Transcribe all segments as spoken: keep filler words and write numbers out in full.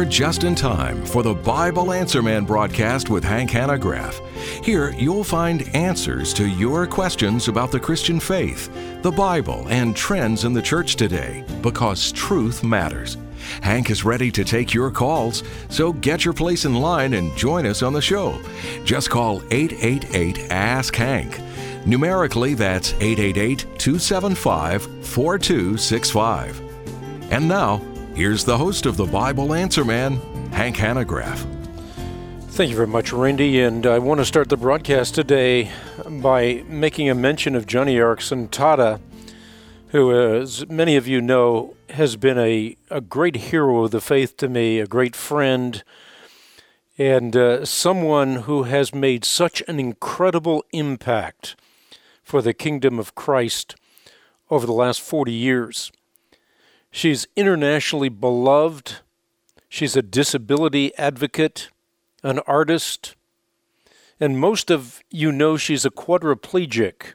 just in time for the Bible Answer Man broadcast with Hank Hanegraaff. Here, you'll find answers to your questions about the Christian faith, the Bible, and trends in the church today, because truth matters. Hank is ready to take your calls, so get your place in line and join us on the show. Just call eight eight eight, ask Hank. Numerically, that's eight eight eight, two seven five, four two six five. And now, here's the host of the Bible Answer Man, Hank Hanegraaff. Thank you very much, Randy, and I want to start the broadcast today by making a mention of Joni Eareckson Tada, who, as many of you know, has been a, a great hero of the faith to me, a great friend, and uh, someone who has made such an incredible impact for the kingdom of Christ over the last forty years. She's internationally beloved. She's a disability advocate, an artist, and most of you know she's a quadriplegic.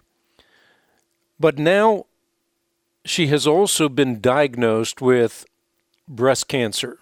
But now she has also been diagnosed with breast cancer.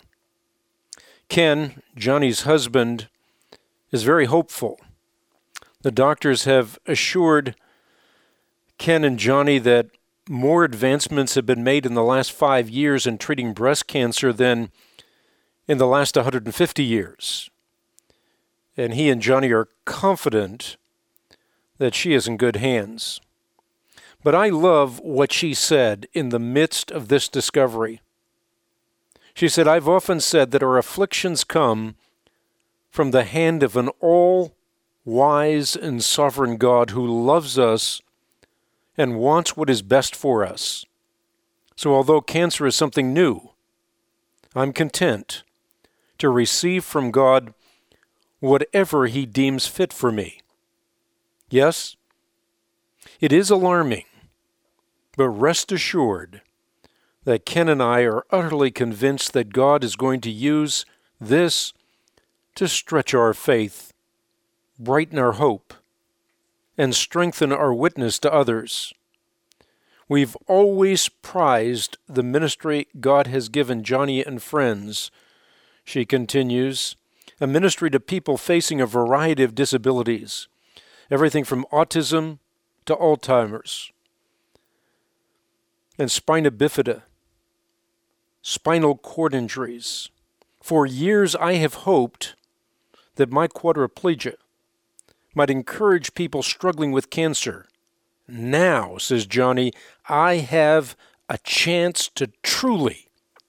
Ken, Joni's husband, is very hopeful. The doctors have assured Ken and Joni that more advancements have been made in the last five years in treating breast cancer than in the last one hundred fifty years. And he and Joni are confident that she is in good hands. But I love what she said in the midst of this discovery. She said, "I've often said that our afflictions come from the hand of an all-wise and sovereign God who loves us and wants what is best for us. So although cancer is something new, I'm content to receive from God whatever He deems fit for me. Yes, it is alarming, but rest assured that Ken and I are utterly convinced that God is going to use this to stretch our faith, brighten our hope, and strengthen our witness to others. We've always prized the ministry God has given Joni and friends," she continues, "a ministry to people facing a variety of disabilities, everything from autism to Alzheimer's and spina bifida, spinal cord injuries. For years I have hoped that my quadriplegia might encourage people struggling with cancer. Now," says Joni, "I have a chance to truly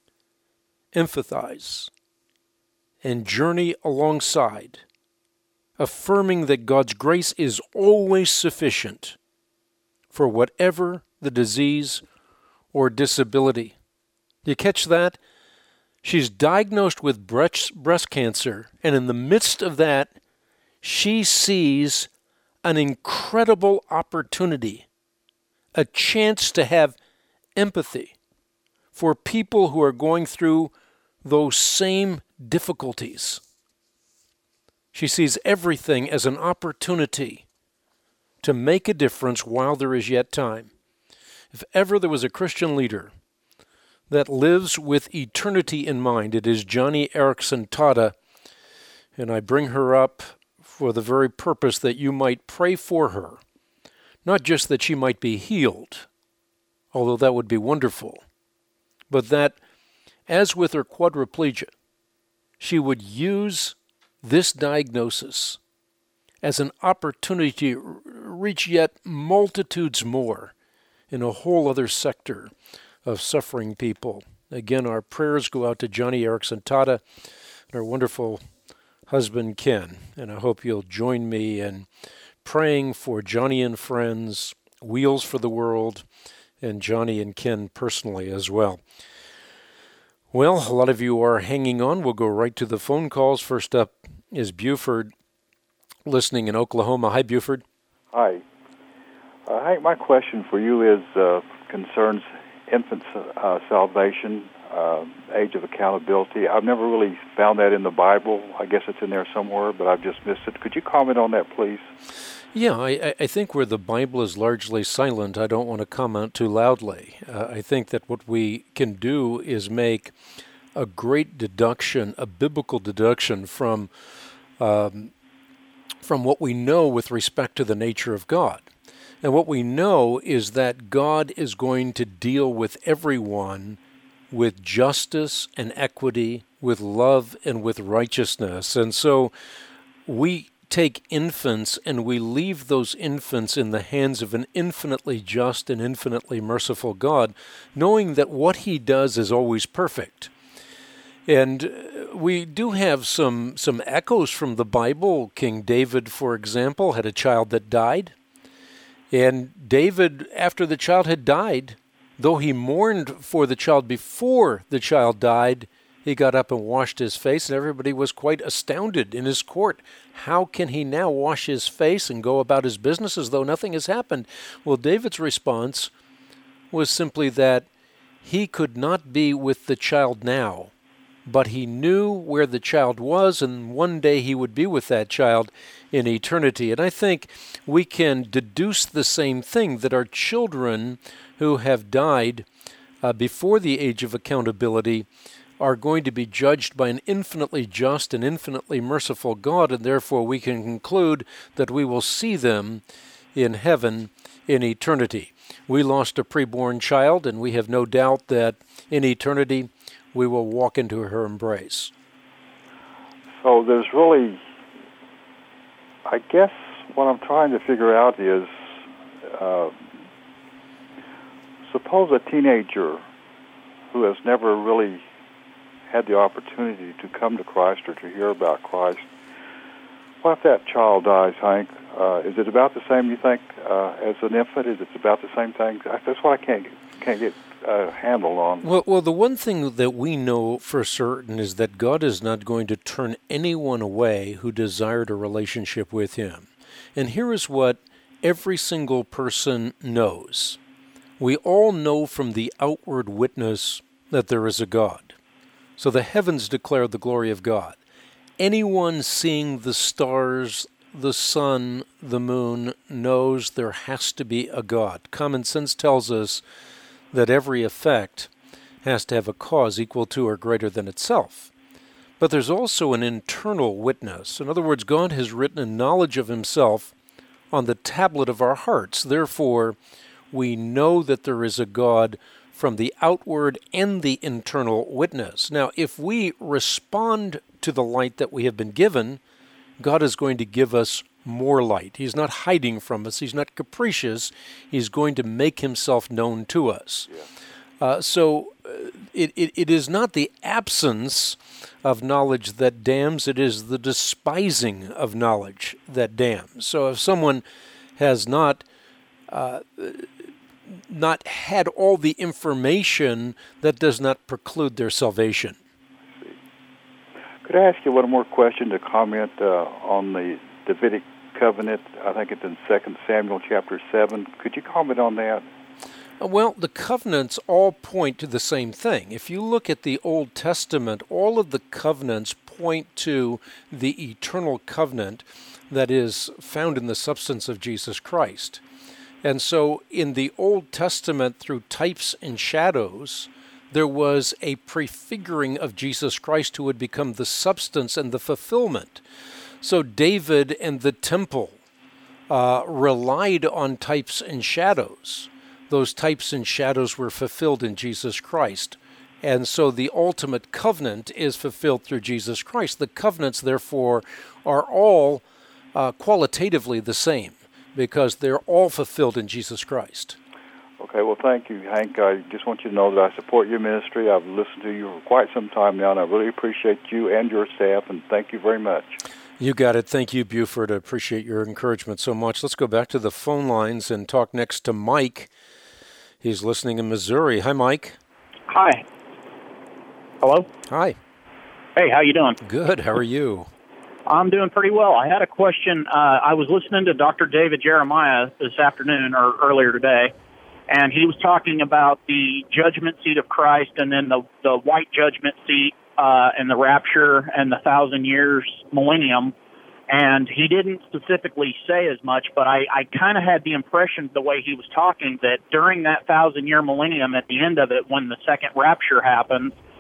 empathize and journey alongside, affirming that God's grace is always sufficient for whatever the disease or disability." You catch that? She's diagnosed with breast, breast cancer, and in the midst of that, she sees an incredible opportunity, a chance to have empathy for people who are going through those same difficulties. She sees everything as an opportunity to make a difference while there is yet time. If ever there was a Christian leader that lives with eternity in mind, it is Joni Eareckson Tada, and I bring her up for the very purpose that you might pray for her, not just that she might be healed, although that would be wonderful, but that, as with her quadriplegia, she would use this diagnosis as an opportunity to reach yet multitudes more in a whole other sector of suffering people. Again, our prayers go out to Joni Eareckson Tada and her wonderful husband Ken, and I hope you'll join me in praying for Joni and friends, Wheels for the World, and Joni and Ken personally as well. Well, a lot of you are hanging on. We'll go right to the phone calls. First up is Buford, listening in Oklahoma. Hi, Buford. Hi. Uh, Hank, my question for you is uh, concerns infant uh, salvation, uh, age of accountability. I've never really found that in the Bible. I guess it's in there somewhere, but I've just missed it. Could you comment on that, please? Yeah, I, I think where the Bible is largely silent, I don't want to comment too loudly. Uh, I think that what we can do is make a great deduction, a biblical deduction from um, from what we know with respect to the nature of God. And what we know is that God is going to deal with everyone with justice and equity, with love and with righteousness. And so we take infants and we leave those infants in the hands of an infinitely just and infinitely merciful God, knowing that what he does is always perfect. And we do have some, some echoes from the Bible. King David, for example, had a child that died. And David, after the child had died, though he mourned for the child before the child died, he got up and washed his face, and everybody was quite astounded in his court. How can he now wash his face and go about his business as though nothing has happened? Well, David's response was simply that he could not be with the child now, but he knew where the child was, and one day he would be with that child in eternity. And I think we can deduce the same thing, that our children who have died uh, before the age of accountability are going to be judged by an infinitely just and infinitely merciful God, and therefore we can conclude that we will see them in heaven in eternity. We lost a preborn child, and we have no doubt that in eternity we will walk into her embrace. So there's really, I guess what I'm trying to figure out is, uh, suppose a teenager who has never really had the opportunity to come to Christ or to hear about Christ, what if that child dies, Hank? Uh, is it about the same, you think, uh, as an infant? Is it about the same thing? That's what I can't can't get a handle on. Well, well, the one thing that we know for certain is that God is not going to turn anyone away who desired a relationship with him. And here is what every single person knows. We all know from the outward witness that there is a God. So the heavens declare the glory of God. Anyone seeing the stars, the sun, the moon, knows there has to be a God. Common sense tells us that every effect has to have a cause equal to or greater than itself. But there's also an internal witness. In other words, God has written a knowledge of himself on the tablet of our hearts. Therefore, we know that there is a God from the outward and the internal witness. Now, if we respond to the light that we have been given, God is going to give us more light. He's not hiding from us. He's not capricious. He's going to make himself known to us. Yeah. Uh, so uh, it, it, it is not the absence of knowledge that damns. It is the despising of knowledge that damns. So if someone has not uh, not had all the information, that does not preclude their salvation. I see. Could I ask you one more question to comment uh, on the Davidic covenant? I think it's in Second Samuel chapter seven. Could you comment on that? Well, the covenants all point to the same thing. If you look at the Old Testament, all of the covenants point to the eternal covenant that is found in the substance of Jesus Christ. And so in the Old Testament, through types and shadows, there was a prefiguring of Jesus Christ who would become the substance and the fulfillment. So David and the temple uh, relied on types and shadows. Those types and shadows were fulfilled in Jesus Christ. And so the ultimate covenant is fulfilled through Jesus Christ. The covenants, therefore, are all uh, qualitatively the same, because they're all fulfilled in Jesus Christ. Okay, well, thank you, Hank. I just want you to know that I support your ministry. I've listened to you for quite some time now, and I really appreciate you and your staff, and thank you very much. You got it. Thank you, Buford. I appreciate your encouragement so much. Let's go back to the phone lines and talk next to Mike. He's listening in Missouri. Hi, Mike. Hi. Hello? Hi. Hey, how you doing? Good. How are you? I'm doing pretty well. I had a question. Uh, I was listening to Doctor David Jeremiah this afternoon or earlier today, and he was talking about the judgment seat of Christ and then the, the white judgment seat uh, and the rapture and the thousand years millennium. And he didn't specifically say as much, but I, I kind of had the impression, the way he was talking, that during that thousand-year millennium, at the end of it, when the second rapture happens,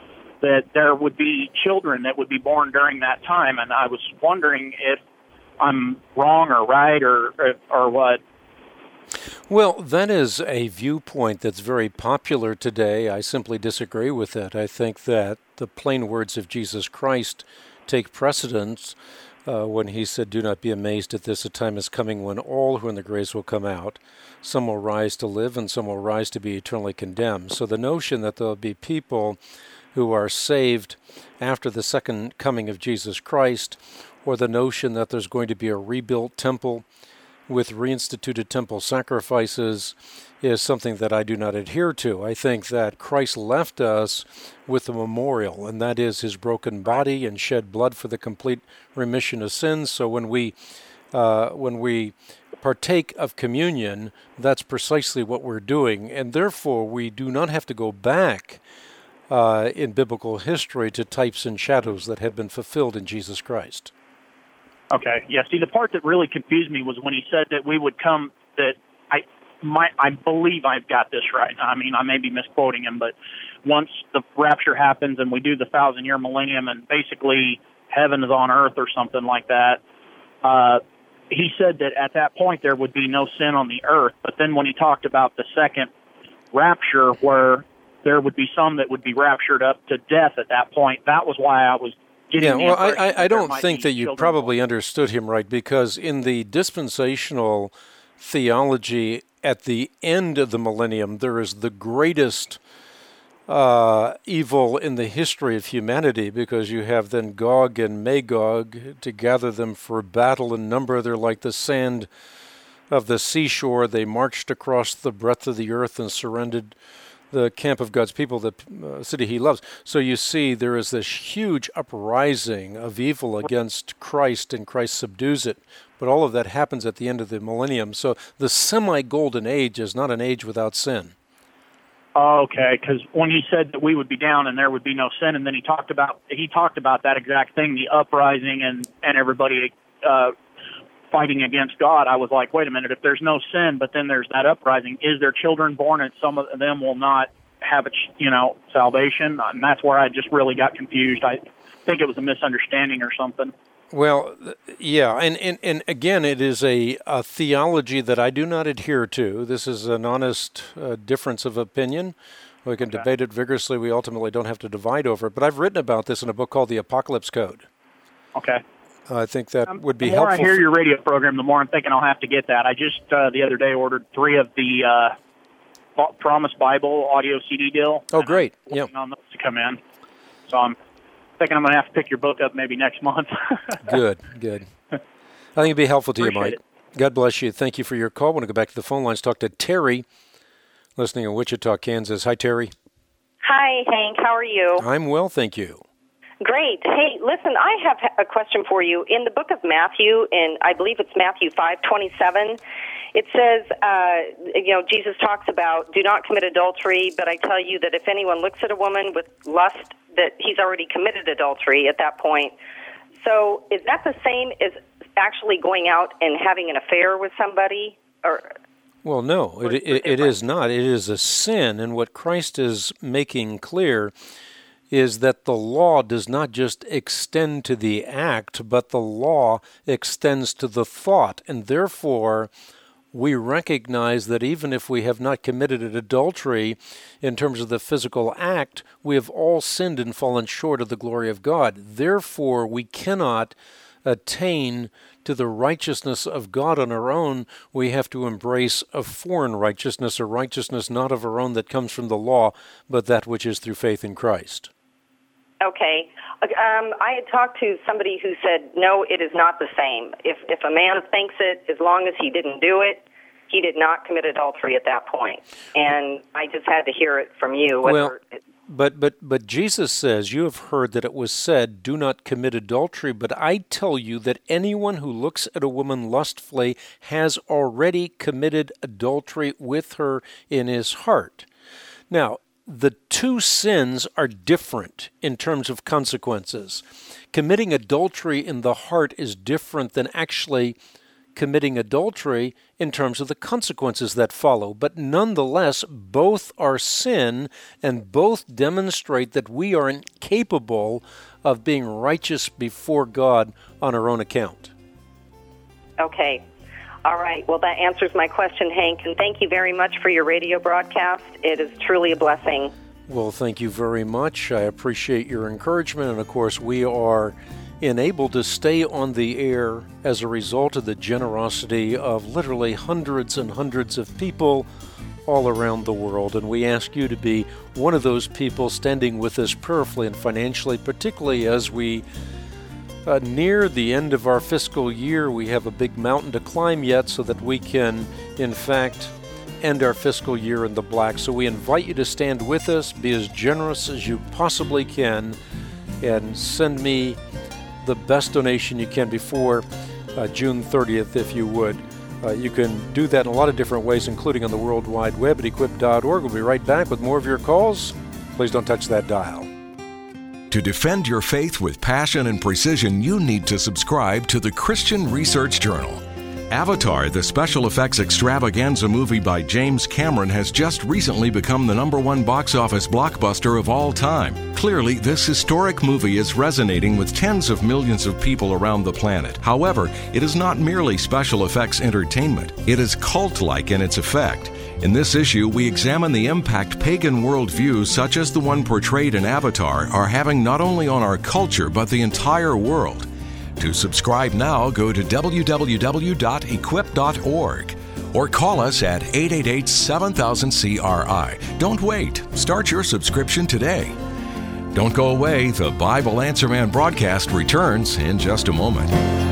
that there would be children that would be born during that time, and I was wondering if I'm wrong or right or or, or what. Well, that is a viewpoint that's very popular today. I simply disagree with it. I think that the plain words of Jesus Christ take precedence uh, when he said, "Do not be amazed at this, a time is coming when all who are in the graves will come out. Some will rise to live, and some will rise to be eternally condemned." So the notion that there'll be people who are saved after the second coming of Jesus Christ, or the notion that there's going to be a rebuilt temple with reinstituted temple sacrifices, is something that I do not adhere to. I think that Christ left us with a memorial, and that is his broken body and shed blood for the complete remission of sins. So when we uh, when we partake of communion, that's precisely what we're doing, and therefore we do not have to go back uh, in biblical history to types and shadows that have been fulfilled in Jesus Christ. Okay. Yeah. See, the part that really confused me was when he said that we would come. That I, my, I believe I've got this right. I mean, I may be misquoting him, but once the rapture happens and we do the thousand-year millennium, and basically heaven is on earth or something like that, uh, he said that at that point there would be no sin on the earth. But then when he talked about the second rapture, where there would be some that would be raptured up to death at that point, that was why I was. Yeah, well, I, I, I don't think that you probably understood him right, because in the dispensational theology, at the end of the millennium, there is the greatest uh, evil in the history of humanity, because you have then Gog and Magog to gather them for battle in number. They're like the sand of the seashore. They marched across the breadth of the earth and surrendered the camp of God's people, the uh, city he loves. So you see there is this huge uprising of evil against Christ, and Christ subdues it. But all of that happens at the end of the millennium. So the semi-golden age is not an age without sin. Oh, okay, because when he said that we would be down and there would be no sin, and then he talked about he talked about that exact thing, the uprising and, and everybody uh, fighting against God, I was like, wait a minute, if there's no sin, but then there's that uprising, is there children born and some of them will not have, a, you know, salvation? And that's where I just really got confused. I think it was a misunderstanding or something. Well, yeah, and, and, and again, it is a, a theology that I do not adhere to. This is an honest uh, difference of opinion. We can okay. debate it vigorously. We ultimately don't have to divide over it. But I've written about this in a book called The Apocalypse Code. Okay. I think that um, would be helpful. The more helpful. I hear your radio program, the more I'm thinking I'll have to get that. I just, uh, the other day, ordered three of the uh, Promise Bible audio C D deal. Oh, great. Yeah. on those to come in. So I'm thinking I'm going to have to pick your book up maybe next month. Good, good. I think it'd be helpful to Appreciate you, Mike. It. God bless you. Thank you for your call. I want to go back to the phone lines, talk to Terry, listening in Wichita, Kansas. Hi, Terry. Hi, Hank. How are you? I'm well, thank you. Great. Hey, listen, I have a question for you. In the book of Matthew, in I believe it's Matthew five twenty-seven, it says, uh, you know, Jesus talks about, do not commit adultery, but I tell you that if anyone looks at a woman with lust, that he's already committed adultery at that point. So is that the same as actually going out and having an affair with somebody? Or Well, no, it, it, it is not. It is a sin, and what Christ is making clear is that the law does not just extend to the act, but the law extends to the thought. And therefore, we recognize that even if we have not committed an adultery in terms of the physical act, we have all sinned and fallen short of the glory of God. Therefore, we cannot attain to the righteousness of God on our own. We have to embrace a foreign righteousness, a righteousness not of our own that comes from the law, but that which is through faith in Christ. Okay. Um, I had talked to somebody who said, no, it is not the same. If if a man thinks it, as long as he didn't do it, he did not commit adultery at that point. And I just had to hear it from you. Well, but, but, but Jesus says, you have heard that it was said, do not commit adultery, but I tell you that anyone who looks at a woman lustfully has already committed adultery with her in his heart. Now, the two sins are different in terms of consequences. Committing adultery in the heart is different than actually committing adultery in terms of the consequences that follow. But nonetheless, both are sin, and both demonstrate that we are incapable of being righteous before God on our own account. Okay. All right. Well, that answers my question, Hank, and thank you very much for your radio broadcast. It is truly a blessing. Well, thank you very much. I appreciate your encouragement, and of course, we are enabled to stay on the air as a result of the generosity of literally hundreds and hundreds of people all around the world. And we ask you to be one of those people standing with us prayerfully and financially, particularly as we uh, near the end of our fiscal year. We have a big mountain to climb yet so that we can, in fact, end our fiscal year in the black. So we invite you to stand with us, be as generous as you possibly can, and send me the best donation you can before uh, June thirtieth, if you would. Uh, you can do that in a lot of different ways, including on the World Wide Web at equip dot org. We'll be right back with more of your calls. Please don't touch that dial. To defend your faith with passion and precision, you need to subscribe to the Christian Research Journal. Avatar, the special effects extravaganza movie by James Cameron, has just recently become the number one box office blockbuster of all time. Clearly, this historic movie is resonating with tens of millions of people around the planet. However, it is not merely special effects entertainment. It is cult-like in its effect. In this issue, we examine the impact pagan worldviews such as the one portrayed in Avatar are having not only on our culture, but the entire world. To subscribe now, go to w w w dot equip dot org or call us at eight eight eight, seven thousand, C R I. Don't wait. Start your subscription today. Don't go away. The Bible Answer Man broadcast returns in just a moment.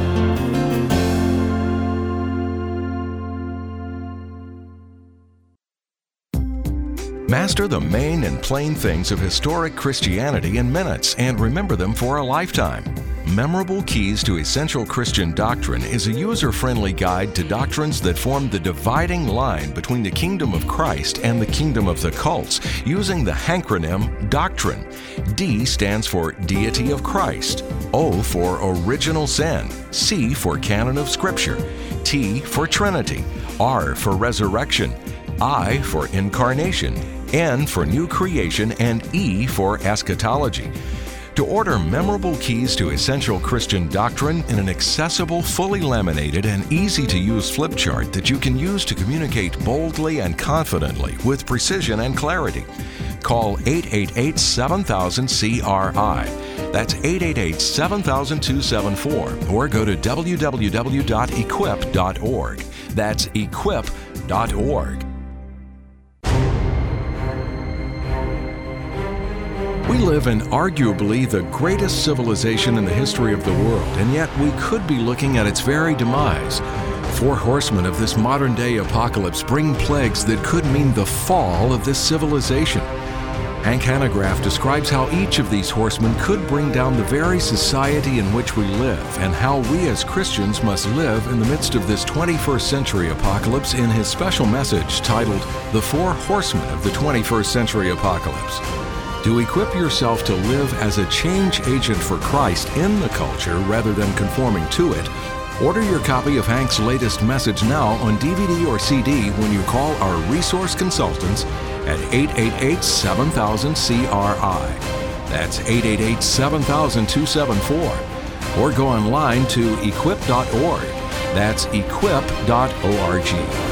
Master the main and plain things of historic Christianity in minutes and remember them for a lifetime. Memorable Keys to Essential Christian Doctrine is a user-friendly guide to doctrines that form the dividing line between the kingdom of Christ and the kingdom of the cults, using the hancronym Doctrine. D stands for Deity of Christ, O for Original Sin, C for Canon of Scripture, T for Trinity, R for Resurrection, I for Incarnation, N for New Creation, and E for Eschatology. To order Memorable Keys to Essential Christian Doctrine in an accessible, fully laminated, and easy-to-use flip chart that you can use to communicate boldly and confidently with precision and clarity, call eight eight eight, seven thousand, C R I. That's eight eight eight, seven thousand, two seven four, or go to w w w dot equip dot org. That's equip dot org. We live in arguably the greatest civilization in the history of the world, and yet we could be looking at its very demise. Four horsemen of this modern-day apocalypse bring plagues that could mean the fall of this civilization. Hank Hanegraaff describes how each of these horsemen could bring down the very society in which we live, and how we as Christians must live in the midst of this twenty-first century apocalypse in his special message titled, The Four Horsemen of the twenty-first Century Apocalypse. To equip yourself to live as a change agent for Christ in the culture rather than conforming to it, order your copy of Hank's latest message now on D V D or C D when you call our resource consultants at eight eight eight, seven thousand, C R I. That's eight eight eight, seven thousand, two seven four. Or go online to equip dot org. That's equip dot org.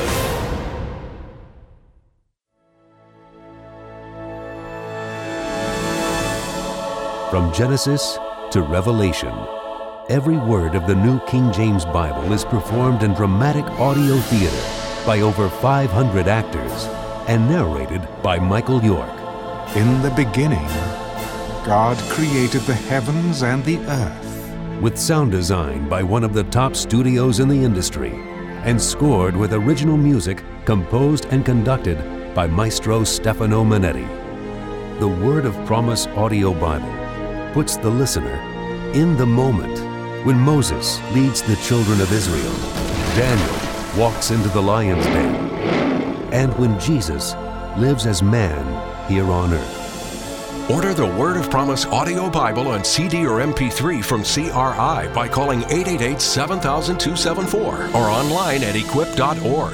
From Genesis to Revelation, every word of the New King James Bible is performed in dramatic audio theater by over five hundred actors and narrated by Michael York. In the beginning, God created the heavens and the earth. With sound design by one of the top studios in the industry and scored with original music composed and conducted by Maestro Stefano Manetti. The Word of Promise Audio Bible puts the listener in the moment when Moses leads the children of Israel, Daniel walks into the lion's den, and when Jesus lives as man here on earth. Order the Word of Promise audio Bible on C D or M P three from C R I by calling eight eight eight, seven thousand, two seven four or online at equip dot org.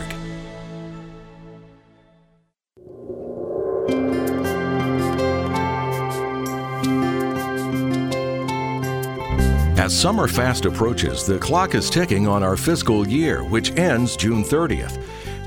As summer fast approaches, the clock is ticking on our fiscal year, which ends June thirtieth.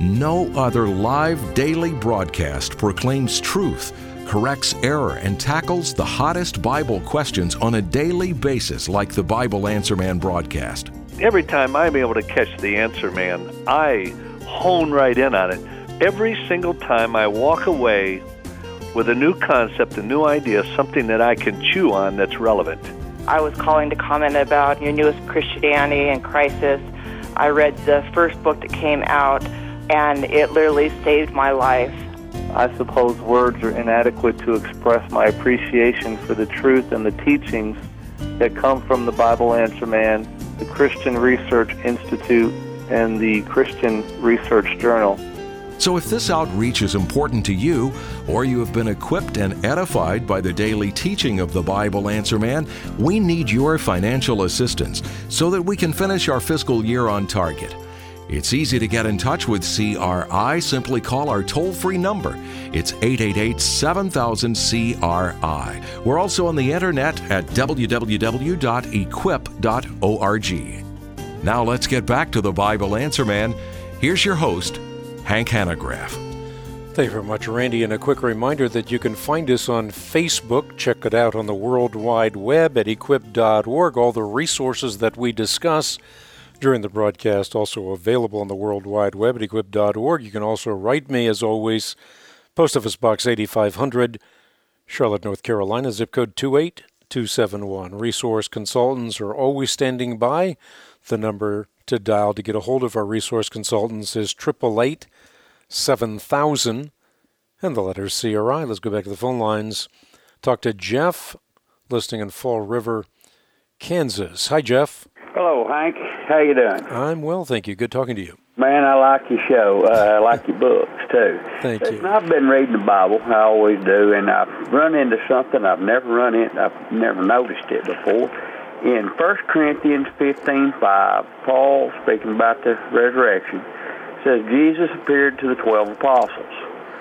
No other live daily broadcast proclaims truth, corrects error, and tackles the hottest Bible questions on a daily basis like the Bible Answer Man broadcast. Every time I'm able to catch the Answer Man, I hone right in on it. Every single time I walk away with a new concept, a new idea, something that I can chew on that's relevant. I was calling to comment about your newest Christianity in Crisis. I read the first book that came out, and it literally saved my life. I suppose words are inadequate to express my appreciation for the truth and the teachings that come from the Bible Answer Man, the Christian Research Institute, and the Christian Research Journal. So if this outreach is important to you, or you have been equipped and edified by the daily teaching of the Bible Answer Man, we need your financial assistance so that we can finish our fiscal year on target. It's easy to get in touch with C R I. Simply call our toll-free number. It's eight eight eight, seven thousand, C R I. We're also on the internet at w w w dot equip dot org. Now let's get back to the Bible Answer Man. Here's your host, Hank Hanegraaff. Thank you very much, Randy. And a quick reminder that you can find us on Facebook. Check it out on the World Wide Web at equip dot org. All the resources that we discuss during the broadcast also available on the World Wide Web at equip dot org. You can also write me, as always, Post Office Box eighty-five hundred, Charlotte, North Carolina, zip code two eight two seven one. Resource consultants are always standing by. The number to dial to get a hold of our resource consultants is eight eight eight, seven thousand, and the letters C R I. Let's go back to the phone lines. Talk to Jeff, listening in Fall River, Kansas. Hi, Jeff. Hello, Hank. How you doing? I'm well, thank you. Good talking to you. Man, I like your show. Uh, I like your books, too. Thank you. I've been reading the Bible. I always do, and I've run into something I've never run in. I've never noticed it before. In First Corinthians fifteen five, Paul, speaking about the resurrection, says Jesus appeared to the twelve apostles.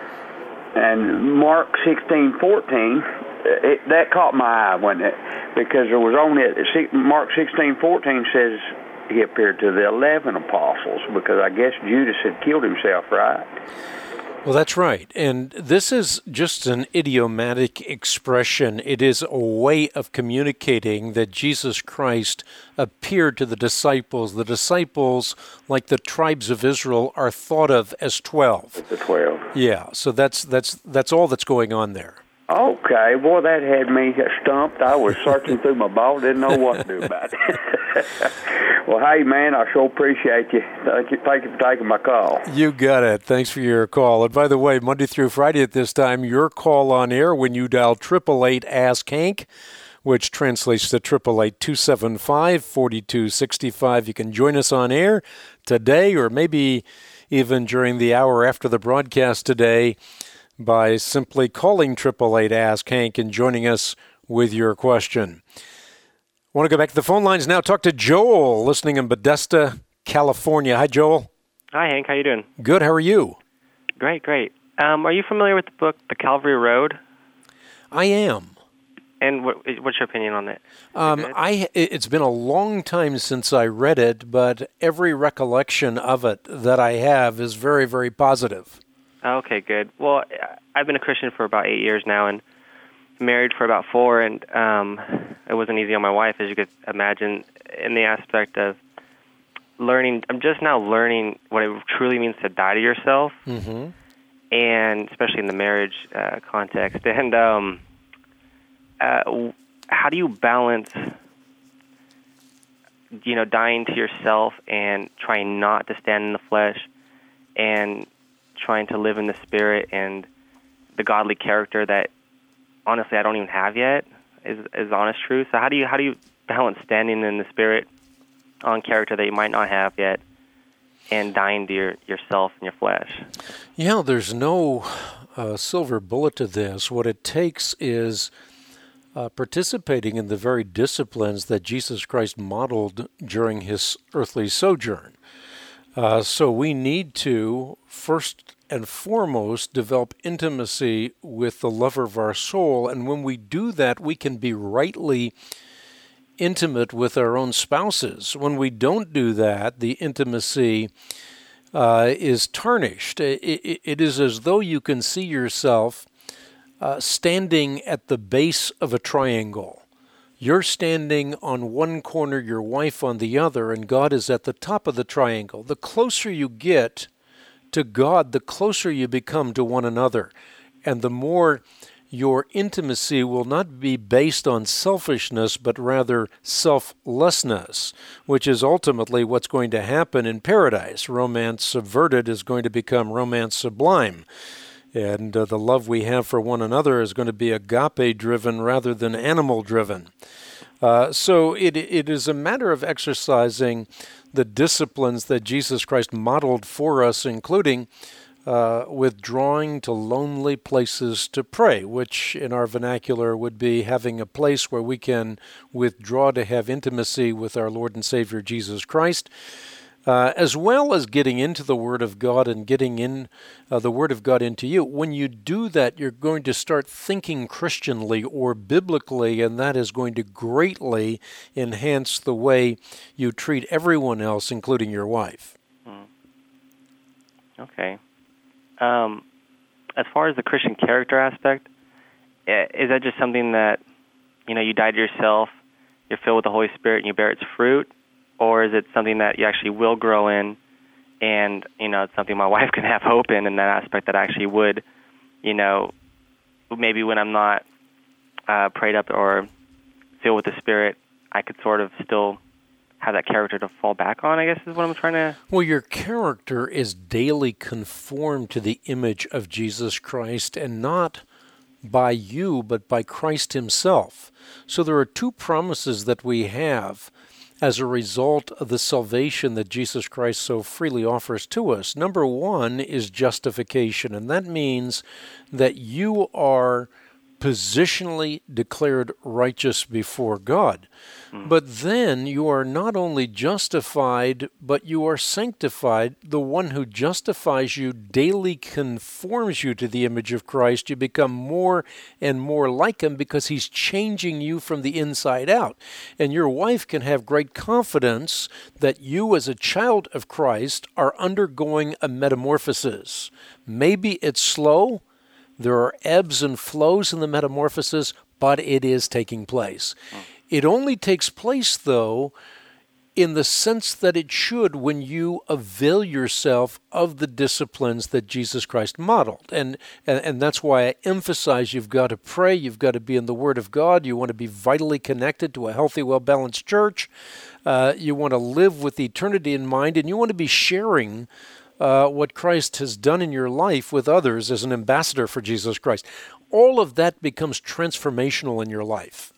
And Mark sixteen fourteen, it, that caught my eye, wasn't it? Because there was only, Mark sixteen fourteen says he appeared to the eleven apostles, because I guess Judas had killed himself, right? Well, that's right. And this is just an idiomatic expression. It is a way of communicating that Jesus Christ appeared to the disciples. The disciples, like the tribes of Israel, are thought of as twelve. The twelve. Yeah, so that's that's that's all that's going on there. Okay, boy, that had me stumped. I was searching through my ball, didn't know what to do about it. Well, hey, man, I sure appreciate you. Thank you, thank you for taking my call. You got it. Thanks for your call. And by the way, Monday through Friday at this time, your call on air when you dial eight eight eight, ask Hank, which translates to eight eight eight, two seven five, four two six five. You can join us on air today, or maybe even during the hour after the broadcast today, by simply calling eight eight eight, ask Hank, and joining us with your question. I want to go back to the phone lines now. Talk to Joel, listening in Bethesda, California. Hi, Joel. Hi, Hank. How you doing? Good. How are you? Great, great. Um, are you familiar with the book, The Calvary Road? I am. And what, what's your opinion on it? Um, I it's been a long time since I read it, but every recollection of it that I have is very, very positive. Okay, good. Well, I've been a Christian for about eight years now, and married for about four, and um, it wasn't easy on my wife, as you could imagine, in the aspect of learning. I'm just now learning what it truly means to die to yourself, mm-hmm. and especially in the marriage uh, context. And um, uh, how do you balance, you know, dying to yourself and trying not to stand in the flesh, and trying to live in the Spirit and the godly character that, honestly, I don't even have yet, is is honest truth. So how do you how do you balance standing in the Spirit on character that you might not have yet, and dying to your, yourself and your flesh? Yeah, there's no uh, silver bullet to this. What it takes is uh, participating in the very disciplines that Jesus Christ modeled during his earthly sojourn. Uh, so we need to, first and foremost, develop intimacy with the lover of our soul. And when we do that, we can be rightly intimate with our own spouses. When we don't do that, the intimacy uh, is tarnished. It, it, it is as though you can see yourself uh, standing at the base of a triangle. You're standing on one corner, your wife on the other, and God is at the top of the triangle. The closer you get to God, the closer you become to one another, and the more your intimacy will not be based on selfishness, but rather selflessness, which is ultimately what's going to happen in paradise. Romance subverted is going to become romance sublime. And uh, the love we have for one another is going to be agape-driven rather than animal-driven. Uh, so it it is a matter of exercising the disciplines that Jesus Christ modeled for us, including uh, withdrawing to lonely places to pray, which in our vernacular would be having a place where we can withdraw to have intimacy with our Lord and Savior Jesus Christ. Uh, as well as getting into the Word of God and getting in uh, the Word of God into you. When you do that, you're going to start thinking Christianly or biblically, and that is going to greatly enhance the way you treat everyone else, including your wife. Hmm. Okay. Um, as far as the Christian character aspect, is that just something that, you know, you die to yourself, you're filled with the Holy Spirit, and you bear its fruit? Or is it something that you actually will grow in, and, you know, it's something my wife can have hope in, in that aspect that I actually would, you know, maybe when I'm not uh, prayed up or filled with the Spirit, I could sort of still have that character to fall back on, I guess is what I'm trying to... Well, your character is daily conformed to the image of Jesus Christ, and not by you, but by Christ himself. So there are two promises that we have as a result of the salvation that Jesus Christ so freely offers to us. Number one is justification, and that means that you are positionally declared righteous before God. Mm. But then you are not only justified, but you are sanctified. The one who justifies you daily conforms you to the image of Christ. You become more and more like him because he's changing you from the inside out. And your wife can have great confidence that you as a child of Christ are undergoing a metamorphosis. Maybe it's slow. There are ebbs and flows in the metamorphosis, but it is taking place. It only takes place, though, in the sense that it should when you avail yourself of the disciplines that Jesus Christ modeled. And, and, and that's why I emphasize you've got to pray, you've got to be in the Word of God, you want to be vitally connected to a healthy, well-balanced church, uh, you want to live with eternity in mind, and you want to be sharing Uh, what Christ has done in your life with others as an ambassador for Jesus Christ. All of that becomes transformational in your life.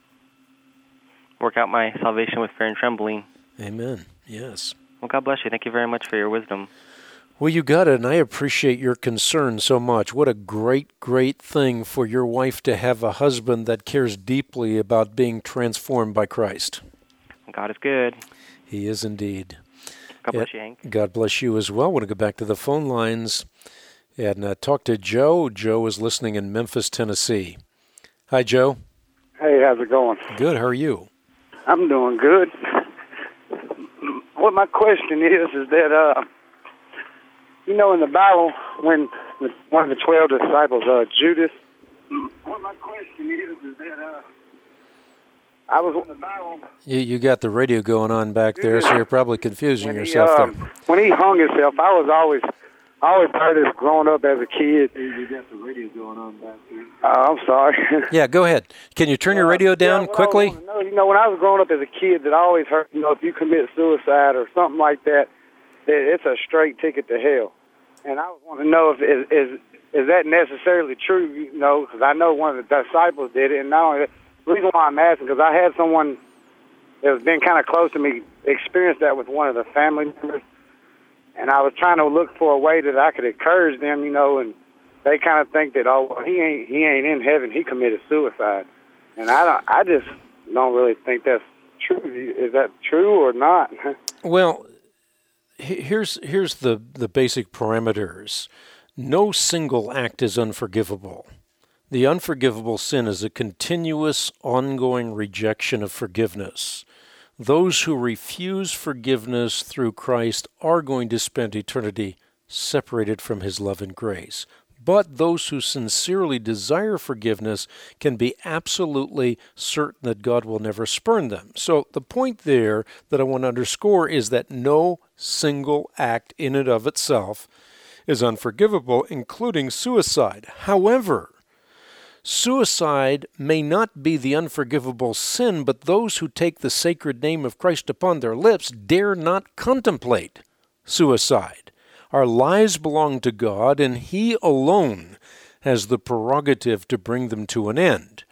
Work out my salvation with fear and trembling. Amen. Yes. Well, God bless you. Thank you very much for your wisdom. Well, you got it, and I appreciate your concern so much. What a great, great thing for your wife to have a husband that cares deeply about being transformed by Christ. God is good. He is indeed. God bless you, Hank. God bless you as well. I want to go back to the phone lines and uh, talk to Joe. Joe is listening in Memphis, Tennessee. Hi, Joe. Hey, how's it going? Good. How are you? I'm doing good. What my question is, is that, uh, you know, in the Bible, when one of the twelve disciples, uh, Judas, what my question is, is that, uh, I was in the Bible. You, you got the radio going on back there, so you're probably confusing when yourself he, uh, there. When he hung himself, I was always, I always heard this growing up as a kid. You got the radio going on back there. Uh, I'm sorry. Yeah, go ahead. Can you turn your radio down yeah, quickly? No, you know, when I was growing up as a kid, that I always heard, you know, if you commit suicide or something like that, that it's a straight ticket to hell. And I want to know if is is, is that necessarily true? You know, because I know one of the disciples did it, and not only that. The reason why I'm asking, because I had someone that has been kind of close to me experience that with one of the family members, and I was trying to look for a way that I could encourage them, you know, and they kind of think that, oh, well, he ain't he ain't in heaven. He committed suicide, and I don't. I just don't really think that's true. Is that true or not? Well, here's here's the the basic parameters. No single act is unforgivable. The unforgivable sin is a continuous, ongoing rejection of forgiveness. Those who refuse forgiveness through Christ are going to spend eternity separated from his love and grace. But those who sincerely desire forgiveness can be absolutely certain that God will never spurn them. So the point there that I want to underscore is that no single act in and of itself is unforgivable, including suicide. However, suicide may not be the unforgivable sin, but those who take the sacred name of Christ upon their lips dare not contemplate suicide. Our lives belong to God, and he alone has the prerogative to bring them to an end.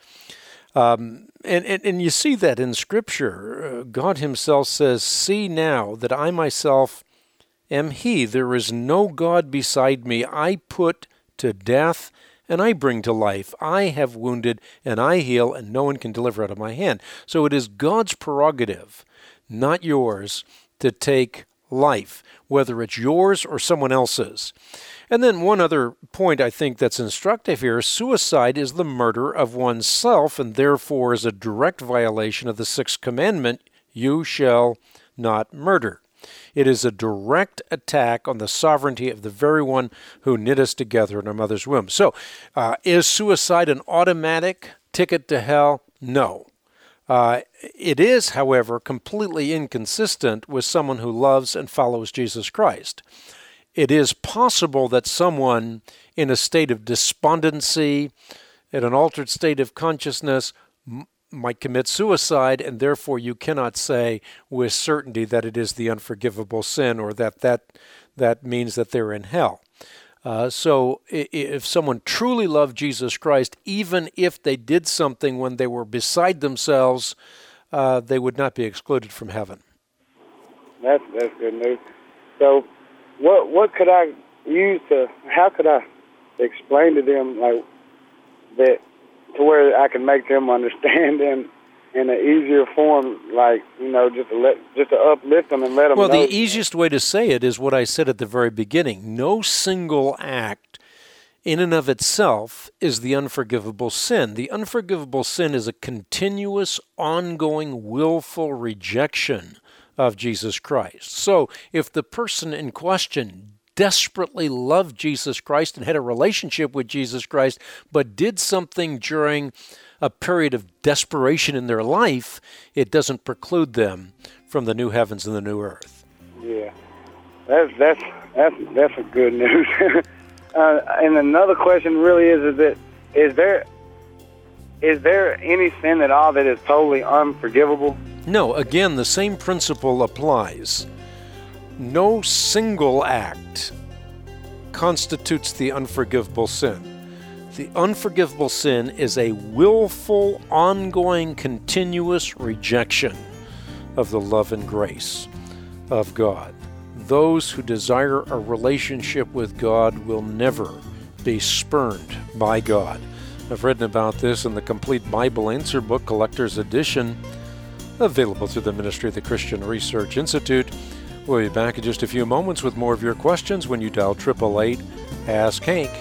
Um, and, and, and you see that in Scripture. God himself says, "See now that I myself am he. There is no God beside me. I put to death, and I bring to life. I have wounded, and I heal, and no one can deliver out of my hand." So it is God's prerogative, not yours, to take life, whether it's yours or someone else's. And then one other point I think that's instructive here, suicide is the murder of oneself and therefore is a direct violation of the sixth commandment, "You shall not murder." It is a direct attack on the sovereignty of the very one who knit us together in our mother's womb. So, uh, is suicide an automatic ticket to hell? No. Uh, it is, however, completely inconsistent with someone who loves and follows Jesus Christ. It is possible that someone in a state of despondency, in an altered state of consciousness, m- might commit suicide, and therefore you cannot say with certainty that it is the unforgivable sin or that that, that means that they're in hell. Uh, so if someone truly loved Jesus Christ, even if they did something when they were beside themselves, uh, they would not be excluded from heaven. That's that's good news. So what what could I use to, how could I explain to them like that to where I can make them understand in in an easier form, like, you know, just to let, just to uplift them and let them well, know. Well, the easiest way to say it is what I said at the very beginning. No single act in and of itself is the unforgivable sin. The unforgivable sin is a continuous, ongoing, willful rejection of Jesus Christ. So if the person in question desperately loved Jesus Christ and had a relationship with Jesus Christ, but did something during a period of desperation in their life, it doesn't preclude them from the new heavens and the new earth. Yeah, that's that's that's that's a good news. uh, and another question really is: is that is there is there any sin at all that is totally unforgivable? No. Again, the same principle applies. No single act constitutes the unforgivable sin. The unforgivable sin is a willful, ongoing, continuous rejection of the love and grace of God. Those who desire a relationship with God will never be spurned by God. I've written about this in the Complete Bible Answer Book, Collector's Edition, available through the Ministry of the Christian Research Institute. We'll be back in just a few moments with more of your questions when you dial eight eight eight, ask Hank.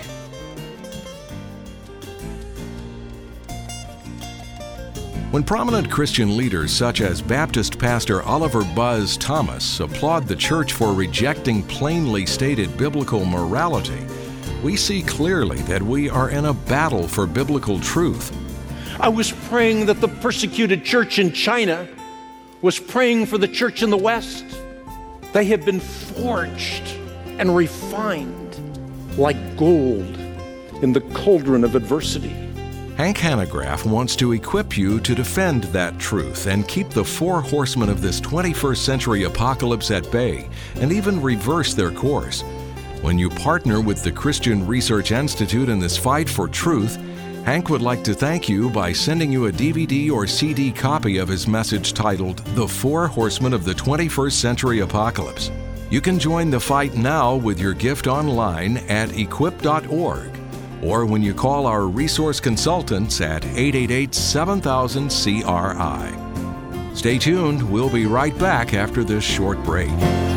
When prominent Christian leaders such as Baptist pastor Oliver Buzz Thomas applaud the church for rejecting plainly stated biblical morality, we see clearly that we are in a battle for biblical truth. I was praying that the persecuted church in China was praying for the church in the West. They have been forged and refined like gold in the cauldron of adversity. Hank Hanegraaff wants to equip you to defend that truth and keep the four horsemen of this twenty-first century apocalypse at bay and even reverse their course. When you partner with the Christian Research Institute in this fight for truth, Hank would like to thank you by sending you a D V D or C D copy of his message titled The Four Horsemen of the twenty-first Century Apocalypse. You can join the fight now with your gift online at equip dot org. or when you call our resource consultants at eight eight eight, seven thousand, C R I. Stay tuned. We'll be right back after this short break.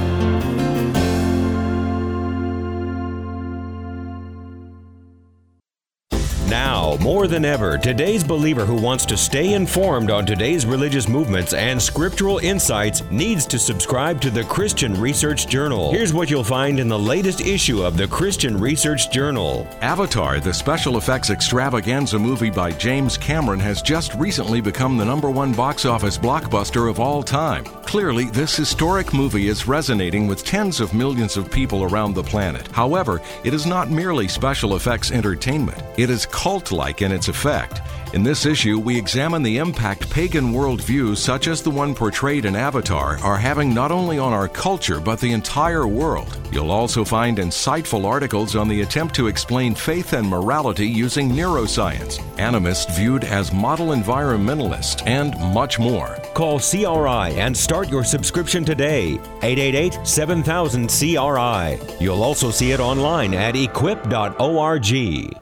Now, more than ever, today's believer who wants to stay informed on today's religious movements and scriptural insights needs to subscribe to the Christian Research Journal. Here's what you'll find in the latest issue of the Christian Research Journal. Avatar, the special effects extravaganza movie by James Cameron, has just recently become the number one box office blockbuster of all time. Clearly, this historic movie is resonating with tens of millions of people around the planet. However, it is not merely special effects entertainment. It is cult-like in its effect. In this issue, we examine the impact pagan worldviews such as the one portrayed in Avatar are having not only on our culture but the entire world. You'll also find insightful articles on the attempt to explain faith and morality using neuroscience, animists viewed as model environmentalists, and much more. Call C R I and start your subscription today. eight eight eight, seven thousand, C R I. You'll also see it online at equip dot org.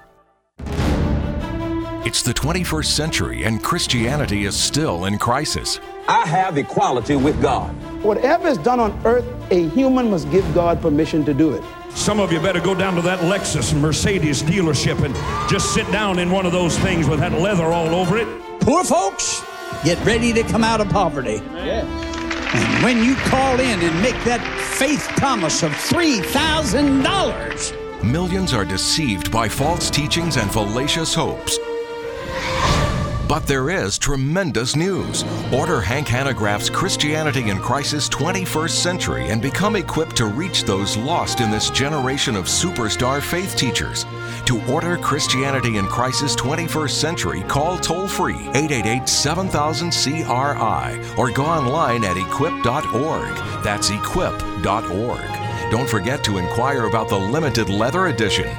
It's the twenty-first century and Christianity is still in crisis. I have equality with God. Whatever is done on earth, a human must give God permission to do it. Some of you better go down to that Lexus Mercedes dealership and just sit down in one of those things with that leather all over it. Poor folks, get ready to come out of poverty. Yes. And when you call in and make that faith promise of three thousand dollars, millions are deceived by false teachings and fallacious hopes. But there is tremendous news. Order Hank Hanegraaff's Christianity in Crisis twenty-first Century and become equipped to reach those lost in this generation of superstar faith teachers. To order Christianity in Crisis twenty-first Century, call toll-free eight eight eight, seven thousand, C R I or go online at equip dot org. That's equip dot org. Don't forget to inquire about the limited leather edition.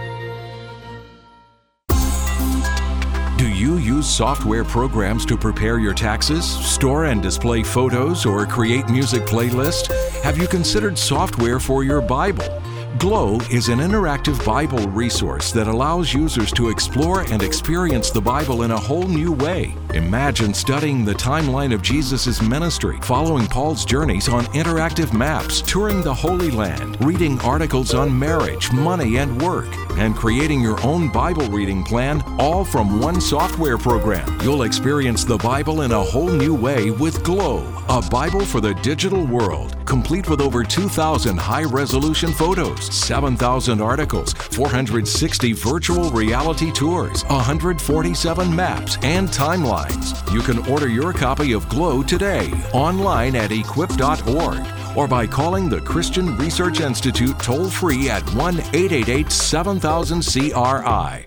Do you use software programs to prepare your taxes, store and display photos, or create music playlists? Have you considered software for your Bible? Glow is an interactive Bible resource that allows users to explore and experience the Bible in a whole new way. Imagine studying the timeline of Jesus' ministry, following Paul's journeys on interactive maps, touring the Holy Land, reading articles on marriage, money, and work, and creating your own Bible reading plan, all from one software program. You'll experience the Bible in a whole new way with Glow, a Bible for the digital world, complete with over two thousand high-resolution photos, seven thousand articles, four hundred sixty virtual reality tours, one hundred forty-seven maps, and timelines. You can order your copy of Glow today online at equip dot org or by calling the Christian Research Institute toll-free at one eight eight eight, seven thousand, C R I.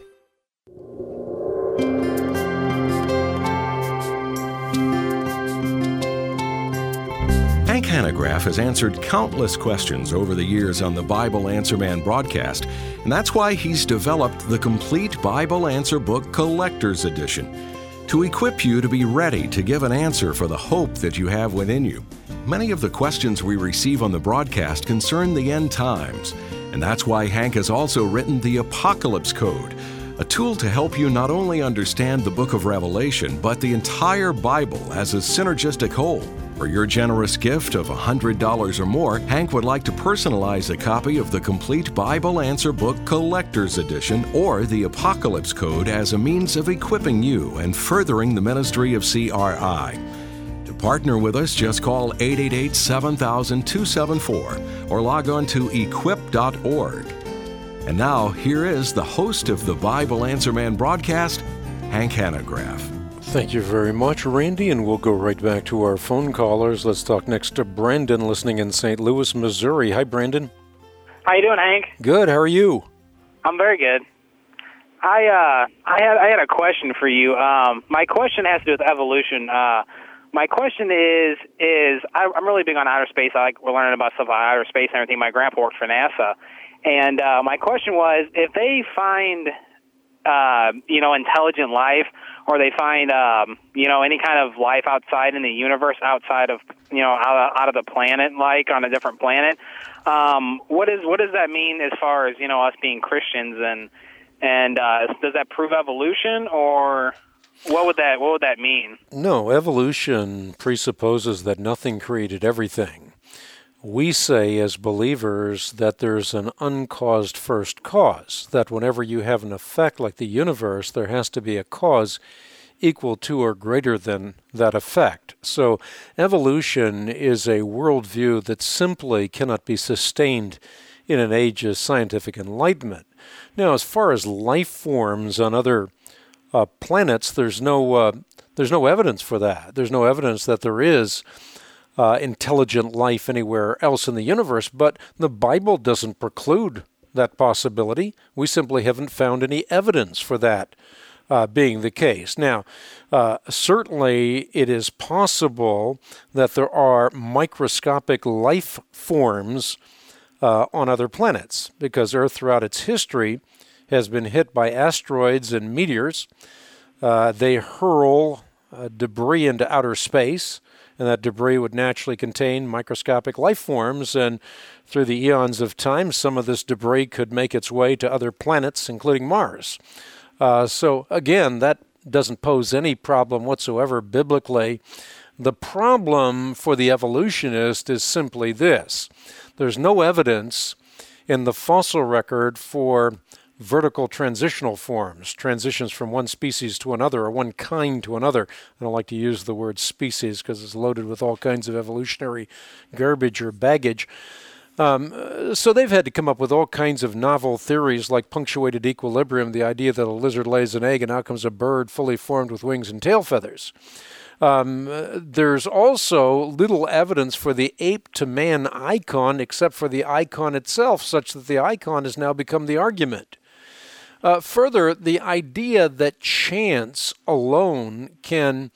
Hank Hanegraaff has answered countless questions over the years on the Bible Answer Man broadcast, and that's why he's developed the Complete Bible Answer Book Collector's Edition, to equip you to be ready to give an answer for the hope that you have within you. Many of the questions we receive on the broadcast concern the end times, and that's why Hank has also written the Apocalypse Code, a tool to help you not only understand the book of Revelation, but the entire Bible as a synergistic whole. For your generous gift of one hundred dollars or more, Hank would like to personalize a copy of the Complete Bible Answer Book Collector's Edition or the Apocalypse Code as a means of equipping you and furthering the ministry of C R I. To partner with us, just call eight eight eight, seven thousand, two seven four or log on to equip dot org. And now, here is the host of the Bible Answer Man broadcast, Hank Hanegraaff. Thank you very much, Randy, and we'll go right back to our phone callers. Let's talk next to Brandon, listening in Saint Louis, Missouri. Hi, Brandon. How you doing, Hank? Good. How are you? I'm very good. I uh, I had I had a question for you. Um, my question has to do with evolution. Uh, my question is is I, I'm really big on outer space. I like we're learning about stuff about outer space and everything. My grandpa worked for NASA, and uh, my question was, if they find uh, you know intelligent life, or they find, um, you know, any kind of life outside in the universe, outside of, you know, out, out of the planet, like on a different planet. Um, what is what does that mean as far as, you know, us being Christians and And uh, does that prove evolution, or what would that what would that mean? No, evolution presupposes that nothing created everything. We say as believers that there's an uncaused first cause, that whenever you have an effect like the universe, there has to be a cause equal to or greater than that effect. So evolution is a worldview that simply cannot be sustained in an age of scientific enlightenment. Now, as far as life forms on other uh, planets, there's no uh, there's no evidence for that. There's no evidence that there is Uh, intelligent life anywhere else in the universe, but the Bible doesn't preclude that possibility. We simply haven't found any evidence for that uh, being the case. Now, uh, certainly it is possible that there are microscopic life forms uh, on other planets, because Earth throughout its history has been hit by asteroids and meteors. Uh, they hurl uh, debris into outer space, and that debris would naturally contain microscopic life forms, and through the eons of time, some of this debris could make its way to other planets, including Mars. Uh, so again, that doesn't pose any problem whatsoever biblically. The problem for the evolutionist is simply this. There's no evidence in the fossil record for vertical transitional forms, transitions from one species to another or one kind to another. I don't like to use the word species because it's loaded with all kinds of evolutionary garbage or baggage. Um, so they've had to come up with all kinds of novel theories like punctuated equilibrium, the idea that a lizard lays an egg and out comes a bird fully formed with wings and tail feathers. Um, there's also little evidence for the ape-to-man icon except for the icon itself, such that the icon has now become the argument. Uh, further, the idea that chance alone can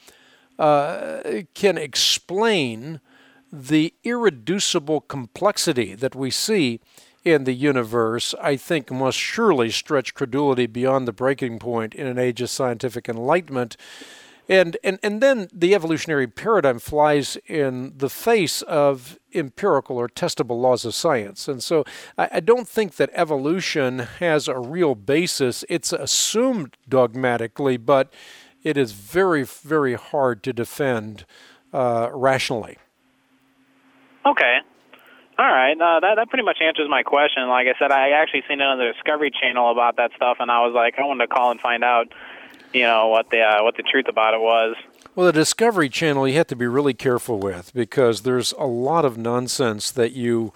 uh, can explain the irreducible complexity that we see in the universe, I think, must surely stretch credulity beyond the breaking point in an age of scientific enlightenment. And, and and then the evolutionary paradigm flies in the face of empirical or testable laws of science. And so I, I don't think that evolution has a real basis. It's assumed dogmatically, but it is very, very hard to defend uh, rationally. Okay. All right. Uh, that, that pretty much answers my question. Like I said, I actually seen it on the Discovery Channel about that stuff, and I was like, I wanted to call and find out, you know, what the uh, what the truth about it was. Well, the Discovery Channel you have to be really careful with, because there's a lot of nonsense that you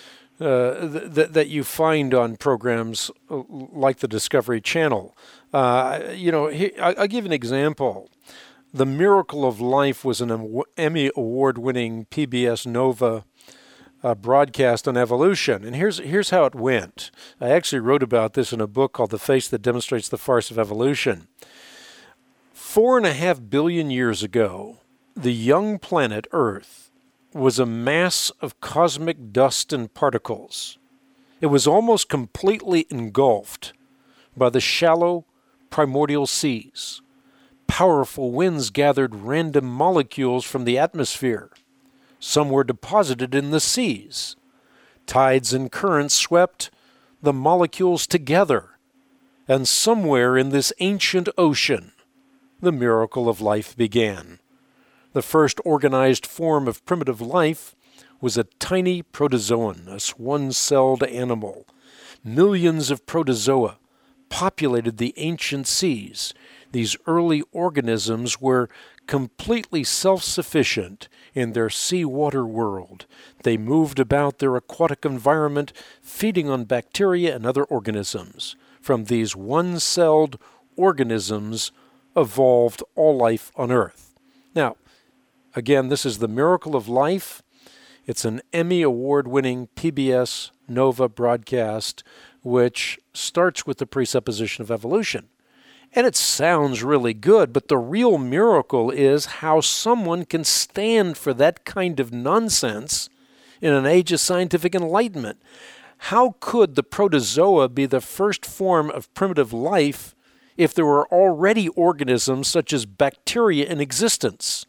uh, th- that you find on programs like the Discovery Channel. Uh, you know, he, I, I'll give you an example. The Miracle of Life was an Emmy Award-winning P B S Nova uh, broadcast on evolution, and here's here's how it went. I actually wrote about this in a book called The Face That Demonstrates the Farce of Evolution. Four and a half billion years ago, the young planet Earth was a mass of cosmic dust and particles. It was almost completely engulfed by the shallow primordial seas. Powerful winds gathered random molecules from the atmosphere. Some were deposited in the seas. Tides and currents swept the molecules together. And somewhere in this ancient ocean, the miracle of life began. The first organized form of primitive life was a tiny protozoan, a one-celled animal. Millions of protozoa populated the ancient seas. These early organisms were completely self-sufficient in their seawater world. They moved about their aquatic environment, feeding on bacteria and other organisms. From these one-celled organisms evolved all life on Earth. Now, again, this is the Miracle of Life. It's an Emmy Award-winning P B S Nova broadcast, which starts with the presupposition of evolution. And it sounds really good, but the real miracle is how someone can stand for that kind of nonsense in an age of scientific enlightenment. How could the protozoa be the first form of primitive life if there were already organisms such as bacteria in existence?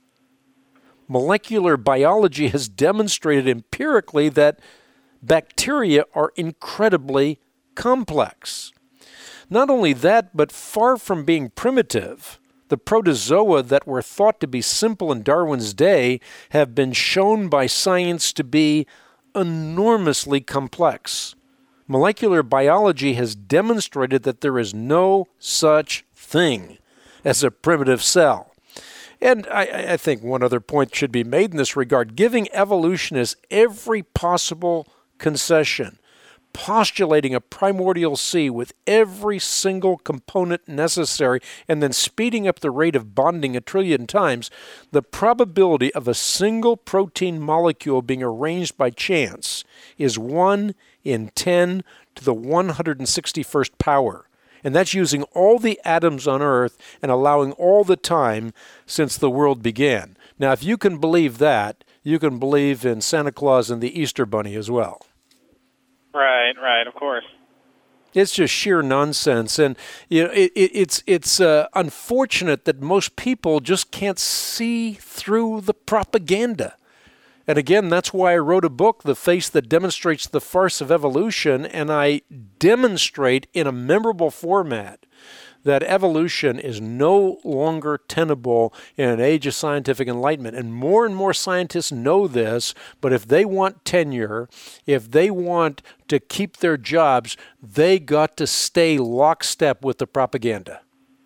Molecular biology has demonstrated empirically that bacteria are incredibly complex. Not only that, but far from being primitive, the protozoa that were thought to be simple in Darwin's day have been shown by science to be enormously complex. Molecular biology has demonstrated that there is no such thing as a primitive cell. And I, I think one other point should be made in this regard. Giving evolutionists every possible concession, postulating a primordial sea with every single component necessary, and then speeding up the rate of bonding a trillion times, the probability of a single protein molecule being arranged by chance is one in ten to the one hundred sixty-first power. And that's using all the atoms on Earth and allowing all the time since the world began. Now, if you can believe that, you can believe in Santa Claus and the Easter Bunny as well. Right, right, of course. It's just sheer nonsense, and you know it, it, it's it's uh, unfortunate that most people just can't see through the propaganda. And again, that's why I wrote a book, The Face That Demonstrates the Farce of Evolution, and I demonstrate in a memorable format that evolution is no longer tenable in an age of scientific enlightenment. And more and more scientists know this, but if they want tenure, if they want to keep their jobs, they got to stay lockstep with the propaganda.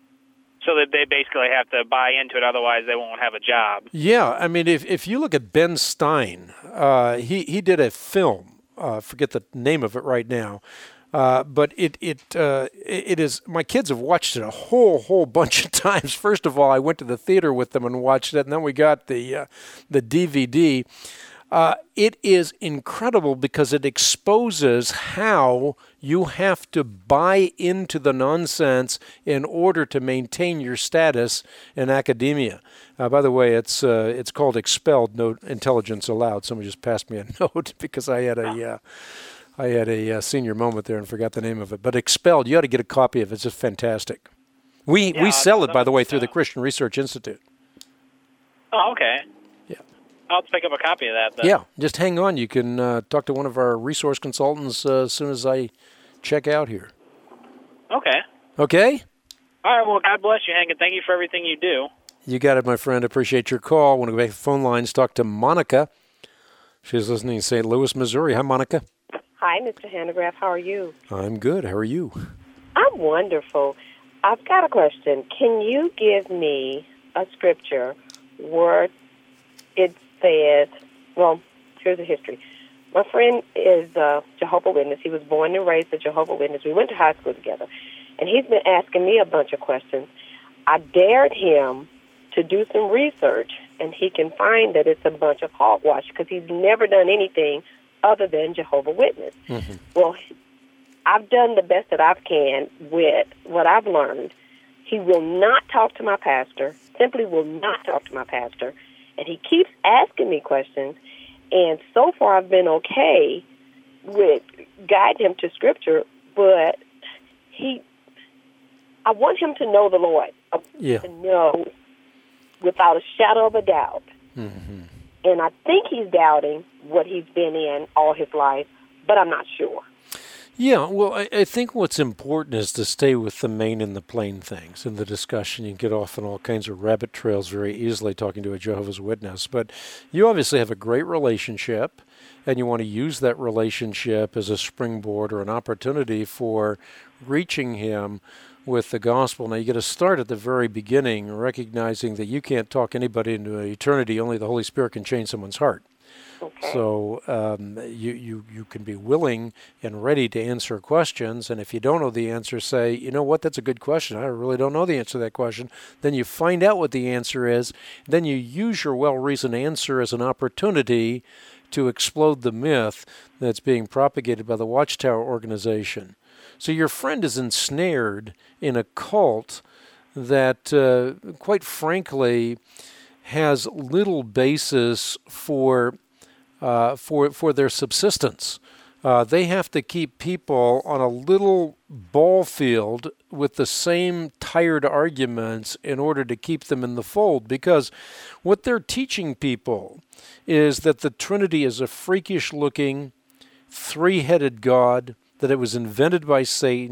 So that they basically have to buy into it, otherwise they won't have a job. Yeah, I mean, if if you look at Ben Stein, uh, he, he did a film, uh, forget the name of it right now, Uh, but it it uh, it is. My kids have watched it a whole whole bunch of times. First of all, I went to the theater with them and watched it, and then we got the uh, the D V D. Uh, it is incredible because it exposes how you have to buy into the nonsense in order to maintain your status in academia. Uh, by the way, it's uh, it's called Expelled, No Intelligence Allowed. Somebody just passed me a note because I had a. Uh, I had a uh, senior moment there and forgot the name of it. But Expelled, you ought to get a copy of it. It's just fantastic. We Yeah, we sell I'll- it, by the way, through the Christian Research Institute. Oh, okay. Yeah. I'll have to pick up a copy of that then. Yeah, just hang on. You can uh, talk to one of our resource consultants uh, as soon as I check out here. Okay. Okay? All right, well, God bless you, Hank, and thank you for everything you do. You got it, my friend. Appreciate your call. Want to go back to the phone lines, talk to Monica. She's listening in Saint Louis, Missouri. Hi, Monica. Hi, Mister Hanegraaff. How are you? I'm good. How are you? I'm wonderful. I've got a question. Can you give me a scripture where it says, well, here's the history. My friend is a Jehovah's Witness. He was born and raised a Jehovah's Witness. We went to high school together. And he's been asking me a bunch of questions. I dared him to do some research, and he can find that it's a bunch of hogwash because he's never done anything other than Jehovah's Witness. Mm-hmm. Well, I've done the best that I can with what I've learned. He will not talk to my pastor, simply will not talk to my pastor, and he keeps asking me questions, and so far I've been okay with guiding him to Scripture, but he, I want him to know the Lord. I want Yeah. him to know without a shadow of a doubt. Mm-hmm. And I think he's doubting what he's been in all his life, but I'm not sure. Yeah, well, I, I think what's important is to stay with the main and the plain things in the discussion. You can get off on all kinds of rabbit trails very easily talking to a Jehovah's Witness. But you obviously have a great relationship, and you want to use that relationship as a springboard or an opportunity for reaching him with the gospel. Now, you got to start at the very beginning, recognizing that you can't talk anybody into eternity. Only the Holy Spirit can change someone's heart. Okay. So um, you, you, you can be willing and ready to answer questions. And if you don't know the answer, say, you know what, that's a good question. I really don't know the answer to that question. Then you find out what the answer is. Then you use your well-reasoned answer as an opportunity to explode the myth that's being propagated by the Watchtower organization. So your friend is ensnared in a cult that, uh, quite frankly, has little basis for uh, for for their subsistence. Uh, they have to keep people on a little ball field with the same tired arguments in order to keep them in the fold, because what they're teaching people is that the Trinity is a freakish-looking, three-headed God, that it was invented by Satan,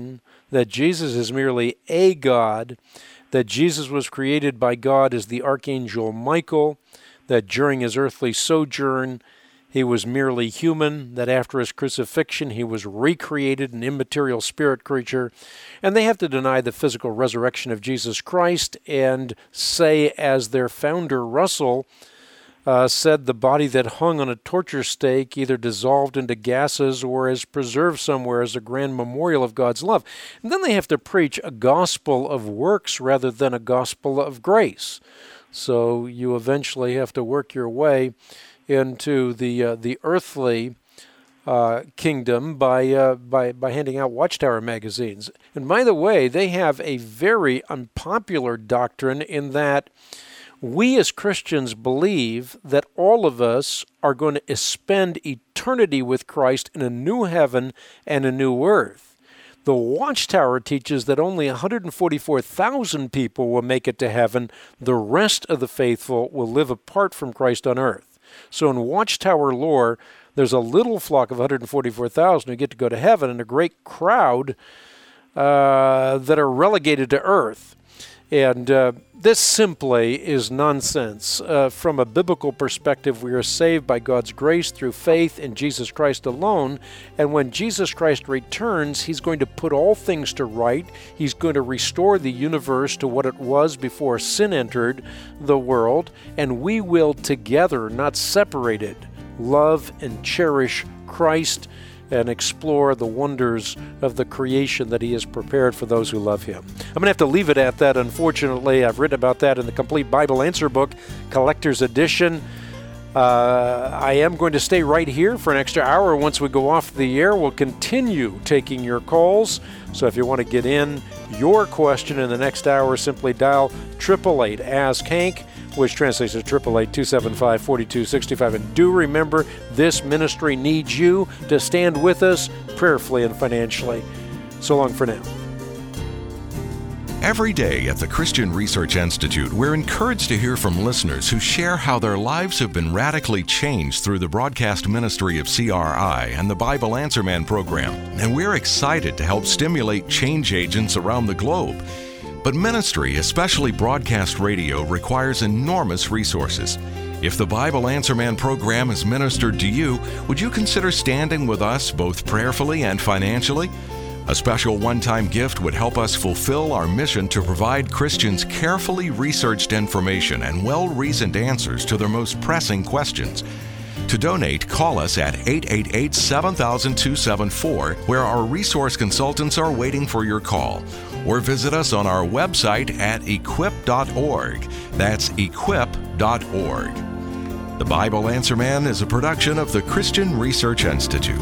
that Jesus is merely a God, that Jesus was created by God as the Archangel Michael, that during his earthly sojourn he was merely human, that after his crucifixion he was recreated an immaterial spirit creature, and they have to deny the physical resurrection of Jesus Christ and say, as their founder Russell uh, said, the body that hung on a torture stake either dissolved into gases or is preserved somewhere as a grand memorial of God's love. And then they have to preach a gospel of works rather than a gospel of grace. So you eventually have to work your way into the uh, the earthly uh, kingdom by uh, by by handing out Watchtower magazines. And by the way, they have a very unpopular doctrine in that we as Christians believe that all of us are going to spend eternity with Christ in a new heaven and a new earth. The Watchtower teaches that only one hundred forty-four thousand people will make it to heaven. The rest of the faithful will live apart from Christ on earth. So in Watchtower lore, there's a little flock of one hundred forty-four thousand who get to go to heaven and a great crowd uh, that are relegated to earth. And uh, this simply is nonsense. Uh, from a biblical perspective, we are saved by God's grace through faith in Jesus Christ alone. And when Jesus Christ returns, he's going to put all things to right. He's going to restore the universe to what it was before sin entered the world. And we will together, not separated, love and cherish Christ and explore the wonders of the creation that he has prepared for those who love him. I'm going to have to leave it at that, unfortunately. I've written about that in the Complete Bible Answer Book, Collector's Edition. Uh, I am going to stay right here for an extra hour. Once we go off the air, we'll continue taking your calls. So if you want to get in your question in the next hour, simply dial eight eight eight, ask Hank, which translates to eight eight eight, two seven five, four two six five. And do remember, this ministry needs you to stand with us prayerfully and financially. So long for now. Every day at the Christian Research Institute, we're encouraged to hear from listeners who share how their lives have been radically changed through the broadcast ministry of C R I and the Bible Answer Man program. And we're excited to help stimulate change agents around the globe. But ministry, especially broadcast radio, requires enormous resources. If the Bible Answer Man program is ministered to you, would you consider standing with us both prayerfully and financially? A special one-time gift would help us fulfill our mission to provide Christians carefully researched information and well-reasoned answers to their most pressing questions. To donate, call us at eight eight eight, seven thousand, two seven four, where our resource consultants are waiting for your call. Or visit us on our website at equip dot org. That's equip dot org. The Bible Answer Man is a production of the Christian Research Institute.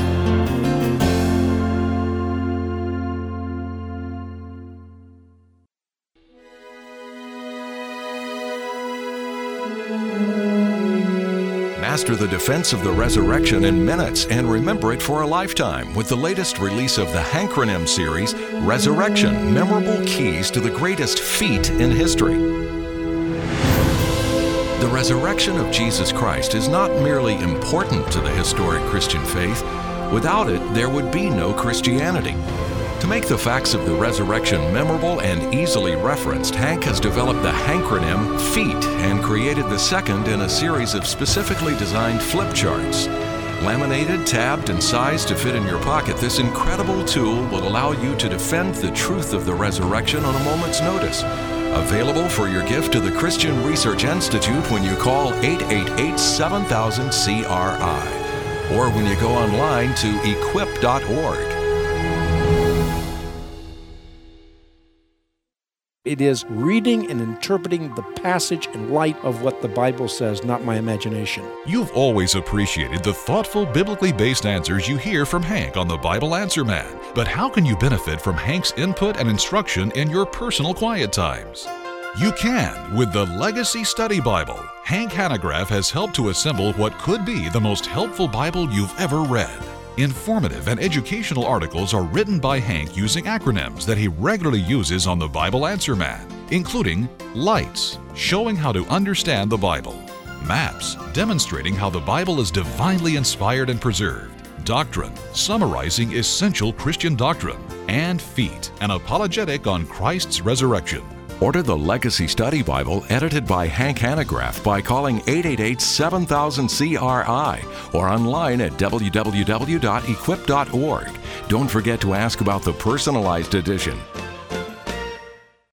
Master the defense of the resurrection in minutes and remember it for a lifetime with the latest release of the Hankronym series, Resurrection, Memorable Keys to the Greatest Feat in History. The resurrection of Jesus Christ is not merely important to the historic Christian faith. Without it, there would be no Christianity. To make the facts of the resurrection memorable and easily referenced, Hank has developed the Hankronym FEAT and created the second in a series of specifically designed flip charts. Laminated, tabbed, and sized to fit in your pocket, this incredible tool will allow you to defend the truth of the resurrection on a moment's notice. Available for your gift to the Christian Research Institute when you call eight eight eight, seven thousand, C R I or when you go online to equip dot org. It is reading and interpreting the passage in light of what the Bible says, not my imagination. You've always appreciated the thoughtful, biblically based answers you hear from Hank on the Bible Answer Man. But how can you benefit from Hank's input and instruction in your personal quiet times? You can with the Legacy Study Bible. Hank Hanegraaff has helped to assemble what could be the most helpful Bible you've ever read. Informative and educational articles are written by Hank using acronyms that he regularly uses on the Bible Answer Man, including LIGHTS, showing how to understand the Bible, MAPS, demonstrating how the Bible is divinely inspired and preserved, Doctrine, summarizing essential Christian doctrine, and Feet, an apologetic on Christ's resurrection. Order the Legacy Study Bible edited by Hank Hanegraaff by calling eight eight eight, seven thousand, C R I or online at w w w dot equip dot org. Don't forget to ask about the personalized edition.